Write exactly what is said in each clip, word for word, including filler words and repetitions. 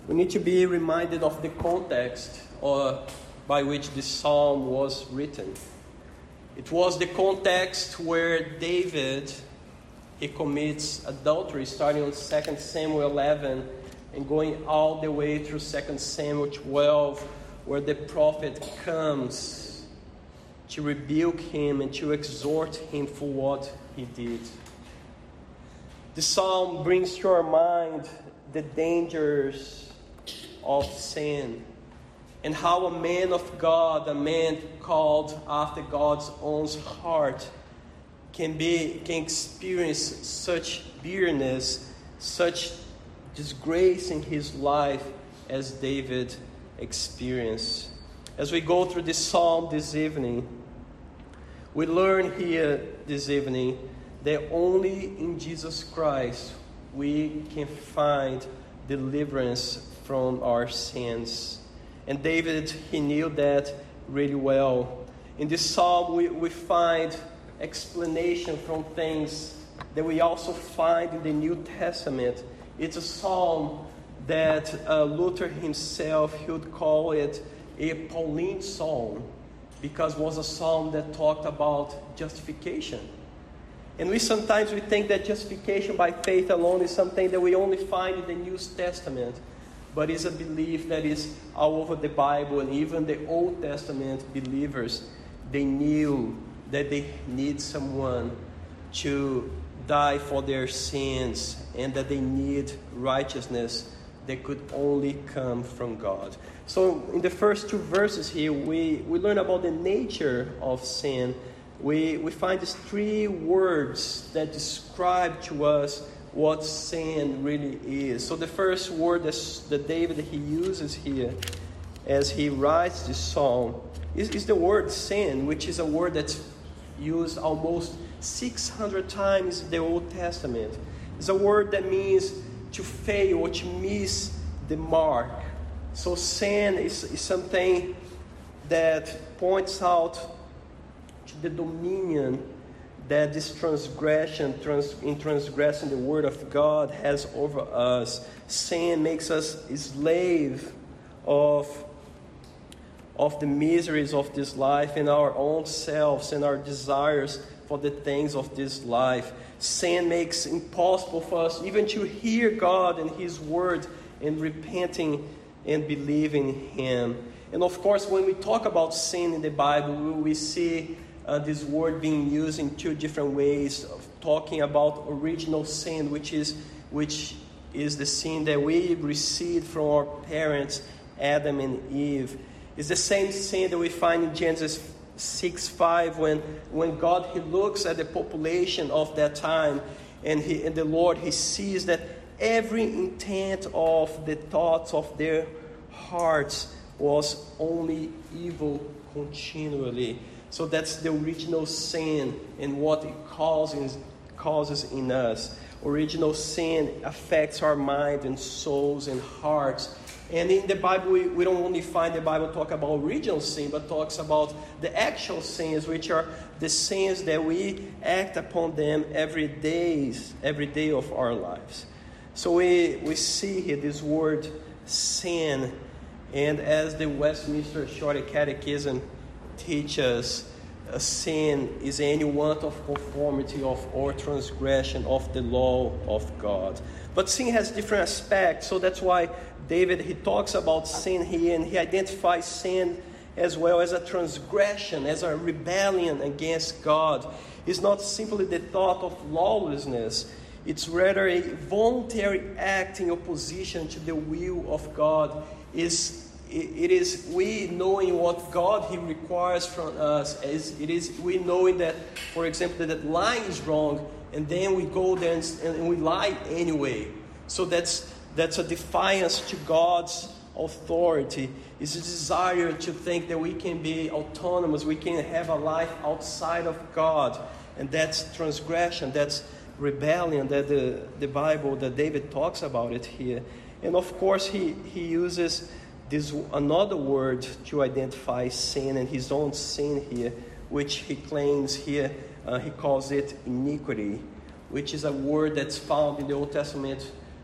we need to be reminded of the context or by which this psalm was written. It was the context where David, he commits adultery, starting on Second Samuel eleven and going all the way through Second Samuel twelve, where the prophet comes to rebuke him and to exhort him for what he did. The psalm brings to our mind the dangers of sin and how a man of God, a man called after God's own heart, can be can experience such bitterness, such disgrace in his life as David experienced. As we go through this psalm this evening, we learn here this evening that only in Jesus Christ we can find deliverance from our sins. And David, he knew that really well. In this psalm we, we find explanation from things that we also find in the New Testament. It's a psalm that uh, Luther himself, he would call it a Pauline psalm, because it was a psalm that talked about justification. And we sometimes we think that justification by faith alone is something that we only find in the New Testament, but it's a belief that is all over the Bible, and even the Old Testament believers, they knew that they need someone to die for their sins and that they need righteousness that could only come from God. So in the first two verses here, we, we learn about the nature of sin. We, we find these three words that describe to us what sin really is. So the first word that, that David he uses here as he writes this psalm is, is the word sin, which is a word that's used almost six hundred times in the Old Testament. It's a word that means to fail or to miss the mark. So sin is, is something that points out to the dominion that this transgression, trans, in transgressing the word of God, has over us. Sin makes us a slave of, of the miseries of this life and our own selves and our desires for the things of this life. Sin makes it impossible for us even to hear God and His word and repenting and believing in Him. And of course, when we talk about sin in the Bible, we see uh, this word being used in two different ways, of talking about original sin, which is which is the sin that we received from our parents, Adam and Eve. It's the same sin that we find in Genesis six five, when when God he looks at the population of that time, and he and the Lord he sees that every intent of the thoughts of their hearts was only evil continually. So that's the original sin and what it causes causes in us. Original sin affects our mind and souls and hearts. And in the Bible, we, we don't only find the Bible talk about original sin, but talks about the actual sins, which are the sins that we act upon them every day, every day of our lives. So we, we see here this word sin, and as the Westminster Shorter Catechism teaches, a sin is any want of conformity of or transgression of the law of God. But sin has different aspects, so that's why David, he talks about sin here, and he identifies sin as well as a transgression, as a rebellion against God. It's not simply the thought of lawlessness. It's rather a voluntary act in opposition to the will of God. It's, it is we knowing what God He requires from us. It is we knowing that, for example, that lying is wrong, and then we go there and, and we lie anyway. So that's that's a defiance to God's authority. It's a desire to think that we can be autonomous, we can have a life outside of God, and that's transgression. That's rebellion that the, the Bible, that David talks about it here. And of course he, he uses this another word to identify sin, and his own sin here, which he claims here, uh, he calls it iniquity, which is a word that's found in the Old Testament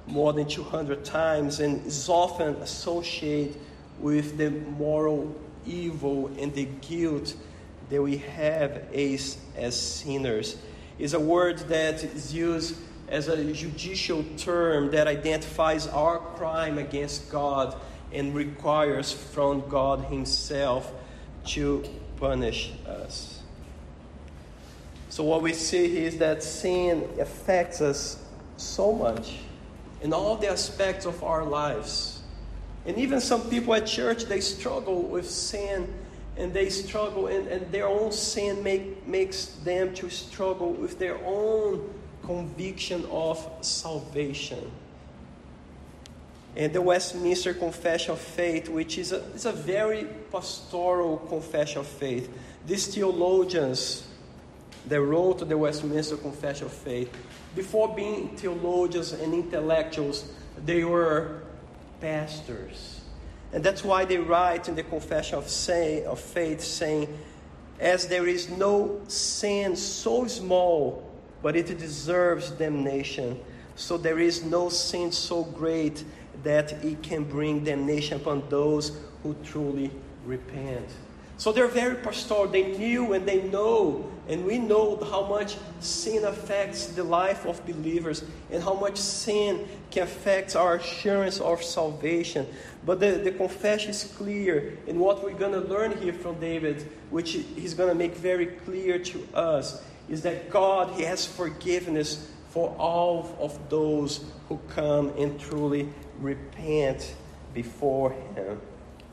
more than two hundred times and is often associated with the moral evil and the guilt that we have as, as sinners. It's a word that is used as a judicial term that identifies our crime against God and requires from God Himself to punish us. So what we see here is that sin affects us so much in all the aspects of our lives. And even some people at church, they struggle with sin, and they struggle, and, and their own sin make, makes them to struggle with their own conviction of salvation. And the Westminster Confession of Faith, which is a, is a very pastoral confession of faith. These theologians that wrote the Westminster Confession of Faith, before being theologians and intellectuals, they were pastors. And that's why they write in the Confession of, say, of Faith, saying, as there is no sin so small, but it deserves damnation, so there is no sin so great that it can bring damnation upon those who truly repent. So they're very pastoral. They knew and they know, and we know how much sin affects the life of believers and how much sin can affect our assurance of salvation. But the, the confession is clear, and what we're going to learn here from David, which he's going to make very clear to us, is that God, He has forgiveness for all of those who come and truly repent before Him.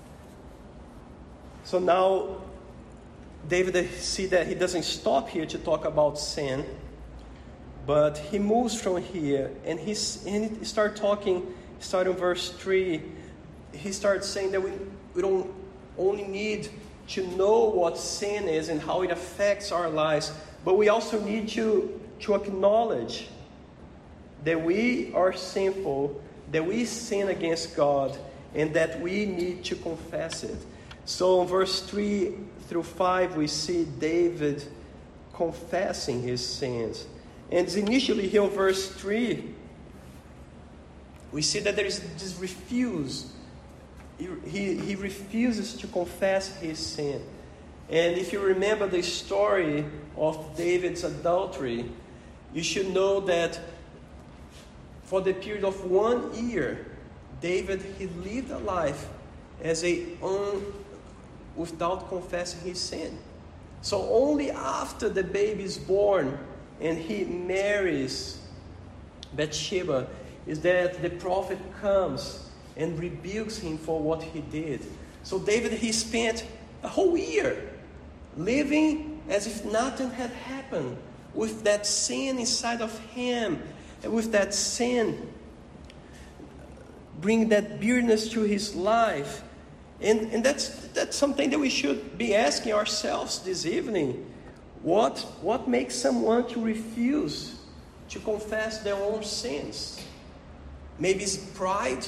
So now, David, I see that he doesn't stop here to talk about sin, but he moves from here, and, he's, and he starts talking, starting verse three, he starts saying that we, we don't only need to know what sin is and how it affects our lives, but we also need to, to acknowledge that we are sinful, that we sin against God, and that we need to confess it. So in verse three through five, we see David confessing his sins. And initially here in verse three, we see that there is this refuse. He, he, he refuses to confess his sin. And if you remember the story of David's adultery, you should know that for the period of one year, David, he lived a life as a un, without confessing his sin. So only after the baby is born and he marries Bathsheba is that the prophet comes and rebukes him for what he did. So David, he spent a whole year living as if nothing had happened, with that sin inside of him, and with that sin bring that bitterness to his life. And, and that's that's something that we should be asking ourselves this evening. What, what makes someone to refuse to confess their own sins? Maybe it's pride.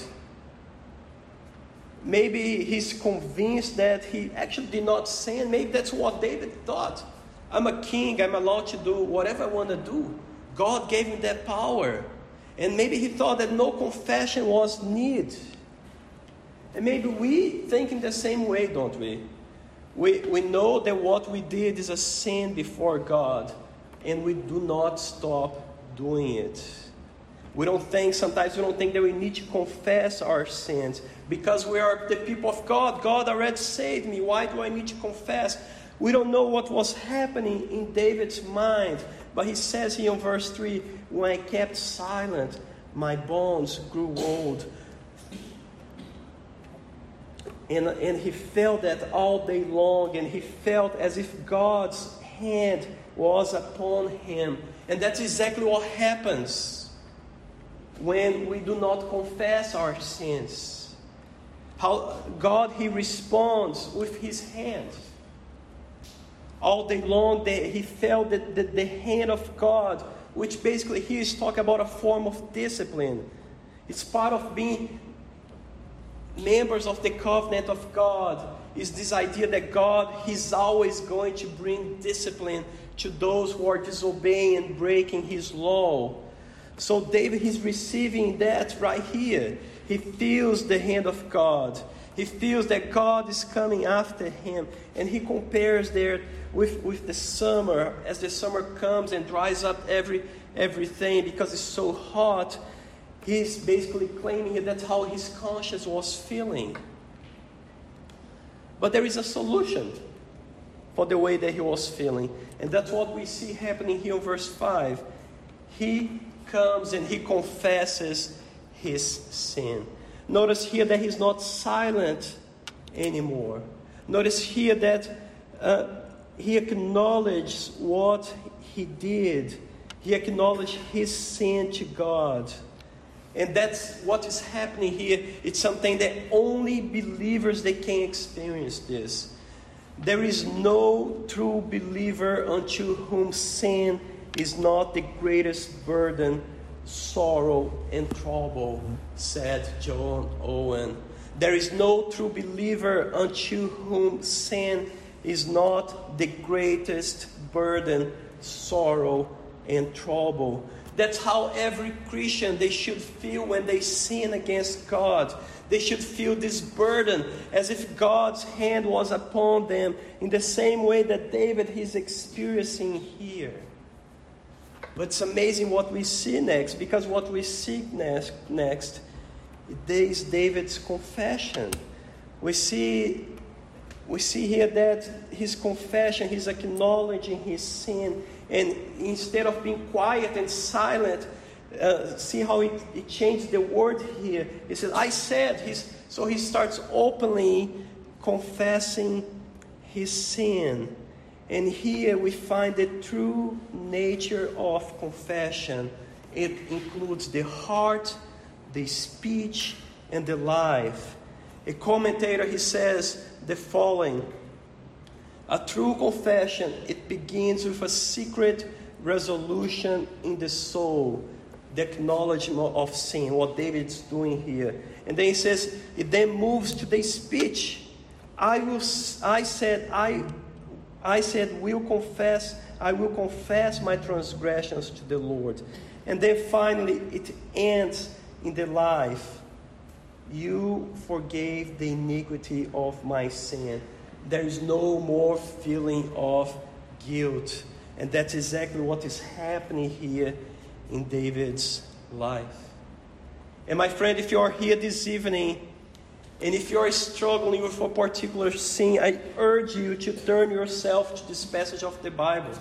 Maybe he's convinced that he actually did not sin. Maybe that's what David thought. I'm a king. I'm allowed to do whatever I want to do. God gave me that power. And maybe he thought that no confession was needed. And maybe we think in the same way, don't we? We, we know that what we did is a sin before God, and we do not stop doing it. We don't think, sometimes we don't think that we need to confess our sins because we are the people of God. God already saved me. Why do I need to confess? We don't know what was happening in David's mind. But he says here in verse three, when I kept silent, my bones grew old. And, and he felt that all day long, and he felt as if God's hand was upon him. And that's exactly what happens when we do not confess our sins. How God, He responds with His hand. All day long, they, he felt that the, the hand of God, which basically here is talking about a form of discipline. It's part of being members of the covenant of God. Is this idea that God, He's always going to bring discipline to those who are disobeying and breaking His law. So David, he's receiving that right here. He feels the hand of God. He feels that God is coming after him. And he compares there with, with the summer, as the summer comes and dries up every everything because it's so hot. He's basically claiming that that's how his conscience was feeling. But there is a solution for the way that he was feeling. And that's what we see happening here in verse five. He comes and he confesses his sin. Notice here that he's not silent anymore. Notice here that uh, he acknowledges what he did. He acknowledged his sin to God. And that's what is happening here. It's something that only believers they can experience this. There is no true believer unto whom sin is not the greatest burden, sorrow, and trouble, said John Owen. There is no true believer unto whom sin is not the greatest burden, sorrow, and trouble. That's how every Christian, they should feel when they sin against God. They should feel this burden as if God's hand was upon them in the same way that David is experiencing here. But it's amazing what we see next, because what we see next, next is David's confession. We see, we see here that his confession, he's acknowledging his sin. And instead of being quiet and silent, uh, see how it, it changed the word here. He says, I said, he's, so he starts openly confessing his sin. And here we find the true nature of confession. It includes the heart, the speech, and the life. A commentator, he says the following: a true confession, it begins with a secret resolution in the soul, the acknowledgement of sin, what David's doing here. And then he says, it then moves to the speech. I will, I said, I, I said, will confess, I will confess my transgressions to the Lord. And then finally, it ends in the life. You forgave the iniquity of my sin. There is no more feeling of guilt. And that's exactly what is happening here in David's life. And my friend, if you are here this evening, and if you are struggling with a particular sin, I urge you to turn yourself to this passage of the Bible.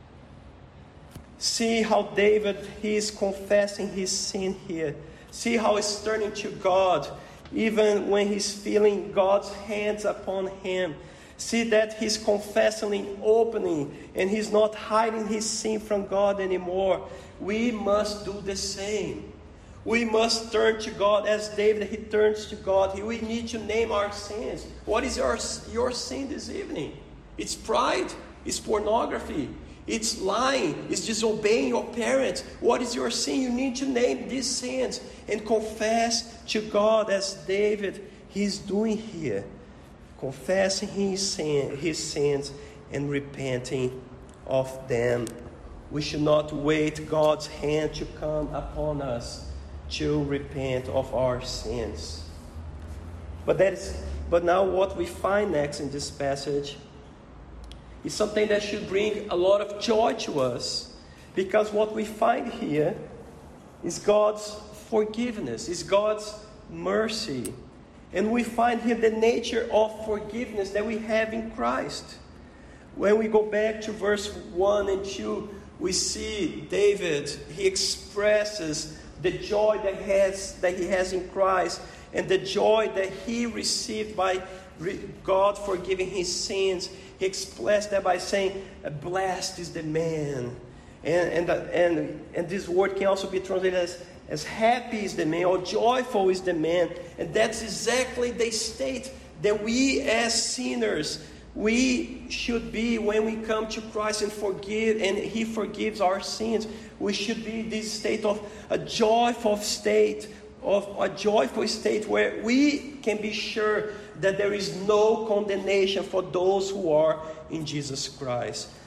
See how David, he is confessing his sin here. See how he's turning to God, even when he's feeling God's hands upon him. See that he's confessing openly, and he's not hiding his sin from God anymore. We must do the same. We must turn to God as David, he turns to God. We need to name our sins. What is your, your sin this evening? It's pride. It's pornography. It's lying. It's disobeying your parents. What is your sin? You need to name these sins and confess to God as David, he's doing here. Confessing his, sin, his sins and repenting of them. We should not wait God's hand to come upon us to repent of our sins. But that is, but now what we find next in this passage is something that should bring a lot of joy to us, because what we find here is God's forgiveness, is God's mercy. And we find here the nature of forgiveness that we have in Christ. When we go back to verse one and two, we see David, he expresses the joy that he has, that he has in Christ, and the joy that he received by God forgiving his sins. He expressed that by saying, blessed is the man. And, and, and, and this word can also be translated as, as happy is the man, or joyful is the man. And that's exactly the state that we as sinners, we should be when we come to Christ and forgive, and he forgives our sins. We should be this state of a joyful state, of a joyful state where we can be sure that there is no condemnation for those who are in Jesus Christ.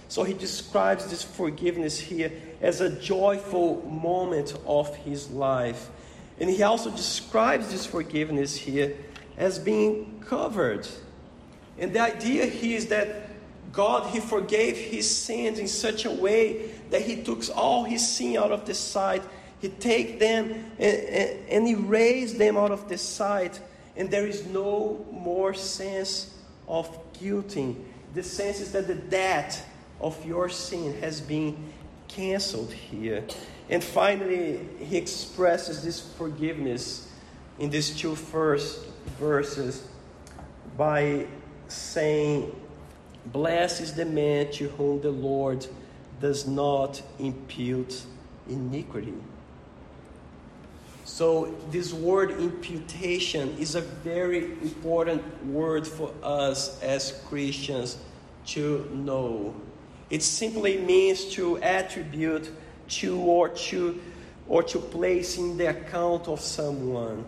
So he describes this forgiveness here as a joyful moment of his life. And he also describes this forgiveness here as being covered. And the idea here is that God, he forgave his sins in such a way that he took all his sin out of the sight. He take them and, and, and erased them out of the sight. And there is no more sense of guilting. The sense is that the debt of your sin has been canceled here. And finally, he expresses this forgiveness in these two first verses by saying, "Blessed is the man to whom the Lord does not impute iniquity." So this word imputation is a very important word for us as Christians to know. It simply means to attribute to or to or to place in the account of someone.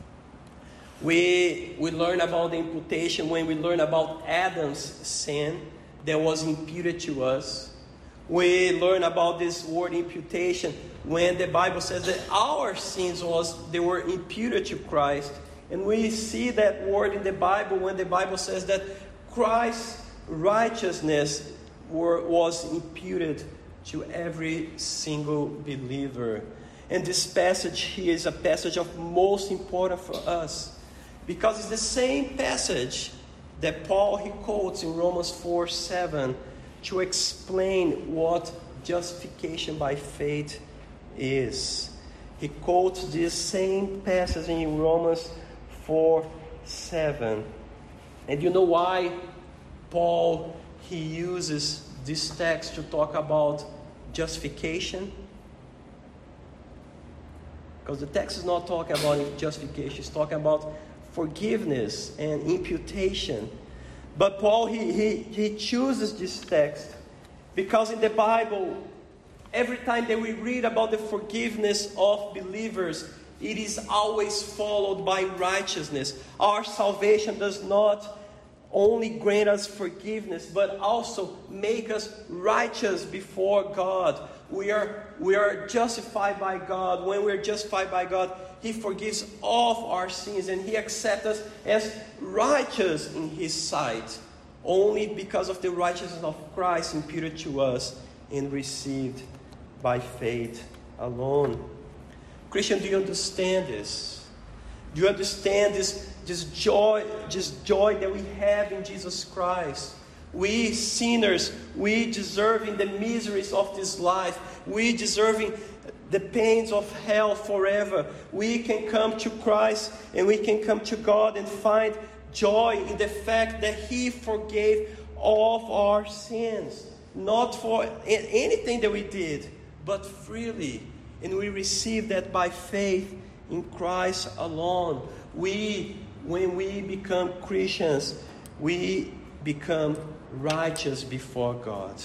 We we learn about the imputation when we learn about Adam's sin that was imputed to us. We learn about this word imputation when the Bible says that our sins was they were imputed to Christ. And we see that word in the Bible when the Bible says that Christ's righteousness were, was imputed to every single believer. And this passage here is a passage of most important for us, because it's the same passage that Paul he quotes in Romans four seven to explain what justification by faith is. He quotes this same passage in Romans four seven. And you know why Paul he uses this text to talk about justification? Because the text is not talking about justification, it's talking about forgiveness and imputation. But Paul, he, he, he chooses this text because in the Bible, every time that we read about the forgiveness of believers, it is always followed by righteousness. Our salvation does not only grant us forgiveness, but also make us righteous before God. We are, we are justified by God. When we are justified by God, He forgives all of our sins and He accepts us as righteous in His sight, only because of the righteousness of Christ imputed to us and received by faith alone. Christian, do you understand this? Do you understand this, this joy, this joy that we have in Jesus Christ? We sinners, we deserving the miseries of this life, we deserving the pains of hell forever, we can come to Christ and we can come to God and find joy in the fact that He forgave all of our sins. Not for anything that we did, but freely. And we receive that by faith in Christ alone. We, when we become Christians, we become righteous before God.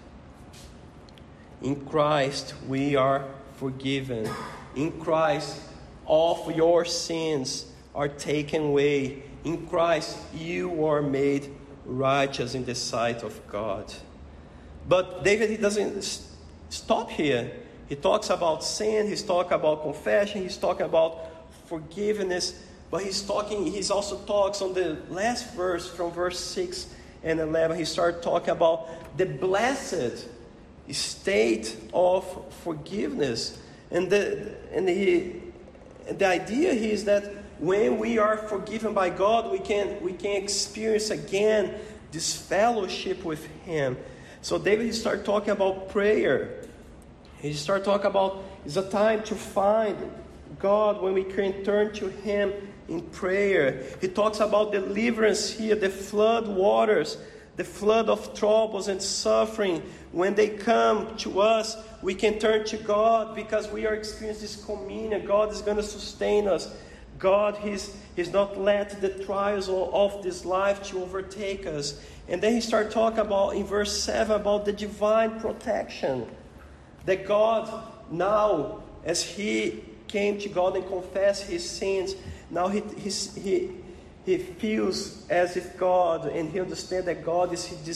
In Christ, we are forgiven. In Christ, all of your sins are taken away. In Christ, you are made righteous in the sight of God. But David, he doesn't stop here. He talks about sin, he's talking about confession, he's talking about forgiveness, but he's talking, he's also talks on the last verse from verse six and eleven. He started talking about the blessed state of forgiveness. And the and the, the idea here is that when we are forgiven by God, we can we can experience again this fellowship with Him. So David, he started talking about prayer. He started talking about it's a time to find God when we can turn to Him in prayer. He talks about deliverance here, the flood waters, the flood of troubles and suffering. When they come to us, we can turn to God because we are experiencing this communion. God is going to sustain us. God, He's, he's not let the trials of this life to overtake us. And then he started talking about, in verse seven, about the divine protection. That God now, as he came to God and confessed his sins, now he, he, he, he feels as if God, and he understands that God is this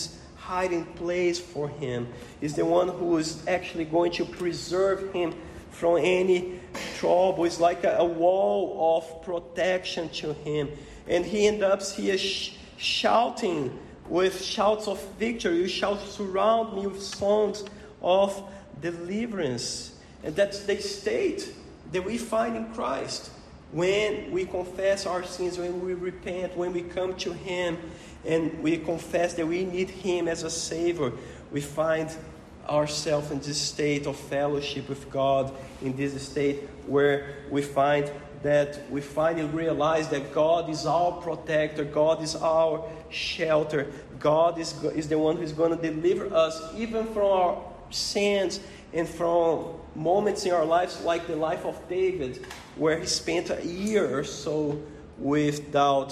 hiding place for him. He's the one who is actually going to preserve him from any trouble. It's like a, a wall of protection to him. And he ends up here sh- shouting with shouts of victory. You shall surround me with songs of deliverance. And that's the state that we find in Christ. When we confess our sins, when we repent, when we come to him and we confess that we need him as a Savior, we find ourselves in this state of fellowship with God, in this state where we find that we finally realize that God is our protector, God is our shelter, God is, is the one who is going to deliver us even from our sins and from moments in our lives like the life of David, where he spent a year or so without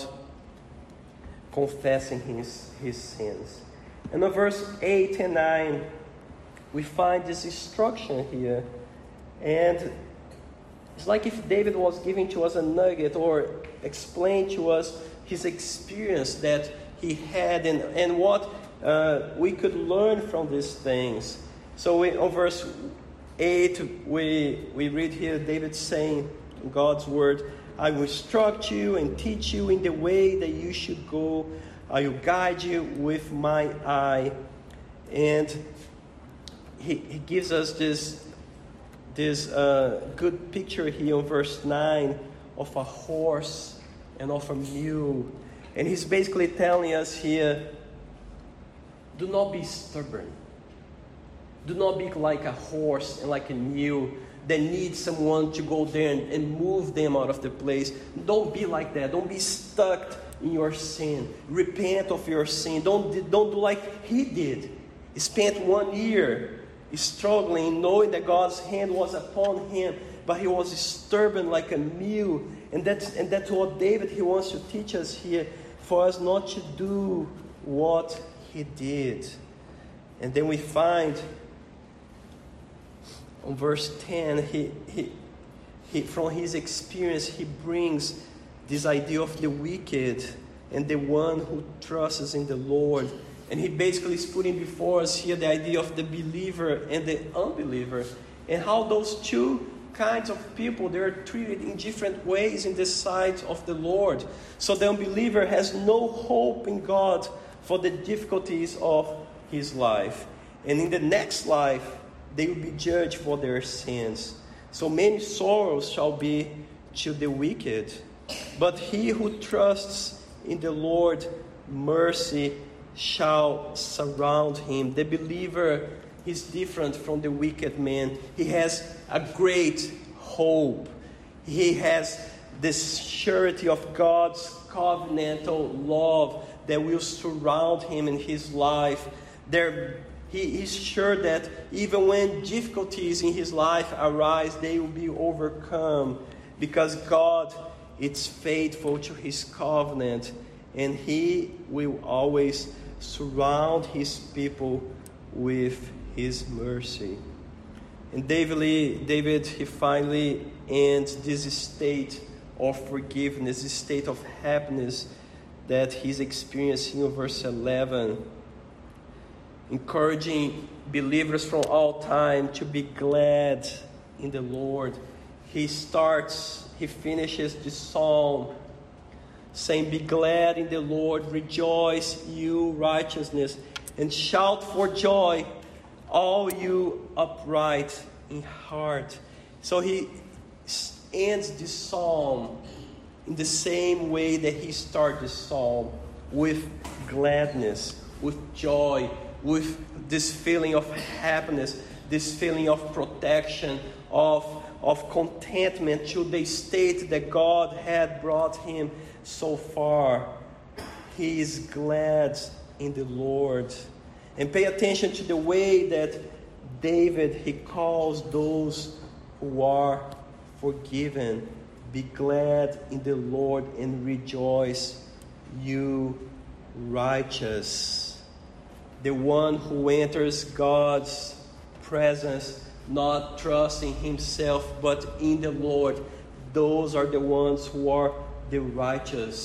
confessing his, his sins. And in verse eight and nine, we find this instruction here. And it's like if David was giving to us a nugget or explained to us his experience that he had and, and what uh, we could learn from these things. So we, on verse eight, we, we read here David saying in God's word, I will instruct you and teach you in the way that you should go. I will guide you with my eye. And he, he gives us this, this uh, good picture here in verse nine of a horse and of a mule. And he's basically telling us here, do not be stubborn. Do not be like a horse and like a mule that needs someone to go there and, and move them out of the place. Don't be like that. Don't be stuck in your sin. Repent of your sin. Don't, don't do like he did. He spent one year struggling, knowing that God's hand was upon him, but he was stubborn like a mule. And that's, and that's what David, he wants to teach us here, for us not to do what he did. And then we find on verse ten, he, he, he, from his experience, he brings this idea of the wicked and the one who trusts in the Lord. And he basically is putting before us here the idea of the believer and the unbeliever, and how those two kinds of people, they are treated in different ways in the sight of the Lord. So the unbeliever has no hope in God for the difficulties of his life. And in the next life, they will be judged for their sins. So many sorrows shall be to the wicked. But he who trusts in the Lord, mercy shall surround him. The believer is different from the wicked man. He has a great hope. He has the surety of God's covenantal love that will surround him in his life. There He is sure that even when difficulties in his life arise, they will be overcome, because God is faithful to his covenant, and he will always surround his people with his mercy. And David, David he finally ends this state of forgiveness, this state of happiness that he's experiencing in verse eleven. Encouraging believers from all time to be glad in the Lord. He starts, he finishes the psalm saying, be glad in the Lord, rejoice you righteousness, and shout for joy, all you upright in heart. So he ends the psalm in the same way that he started the psalm, with gladness, with joy, with this feeling of happiness, this feeling of protection, of, of contentment to the state that God had brought him so far. He is glad in the Lord. And pay attention to the way that David, he calls those who are forgiven. Be glad in the Lord and rejoice, you righteous. The one who enters God's presence, not trusting himself, but in the Lord. Those are the ones who are the righteous.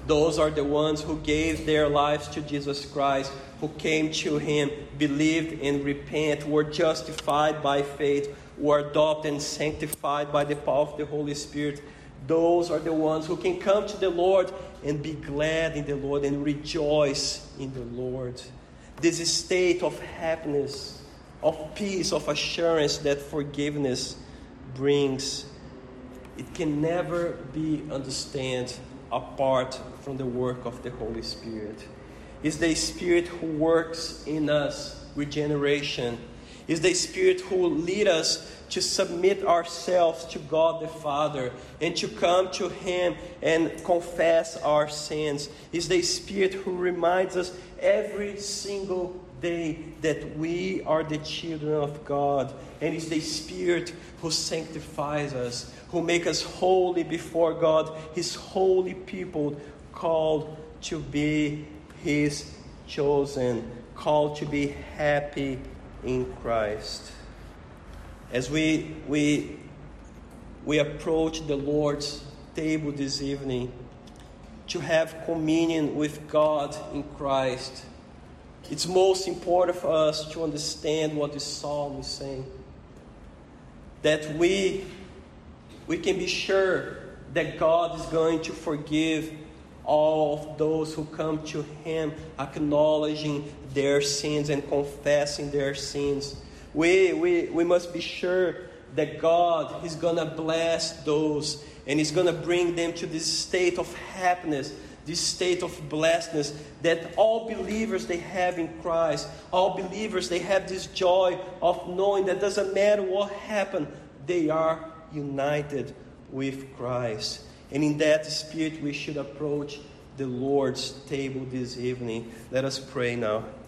Those are the ones who gave their lives to Jesus Christ, who came to Him, believed and repent, were justified by faith, were adopted and sanctified by the power of the Holy Spirit. Those are the ones who can come to the Lord and be glad in the Lord and rejoice in the Lord. This state of happiness, of peace, of assurance that forgiveness brings, it can never be understood apart from the work of the Holy Spirit. It's the Spirit who works in us regeneration. It's the Spirit who leads us to submit ourselves to God the Father and to come to Him and confess our sins. It's the Spirit who reminds us every single day that we are the children of God. And it's the Spirit who sanctifies us, who makes us holy before God, His holy people, called to be His chosen, called to be happy in Christ. As we we we approach the Lord's table this evening to have communion with God in Christ, it's most important for us to understand what this psalm is saying. That we we can be sure that God is going to forgive all of those who come to Him acknowledging their sins and confessing their sins. We, we, we must be sure that God is going to bless those and He's going to bring them to this state of happiness, this state of blessedness that all believers they have in Christ. All believers they have this joy of knowing that doesn't matter what happened, they are united with Christ. And in that spirit we should approach the Lord's table this evening. Let us pray now.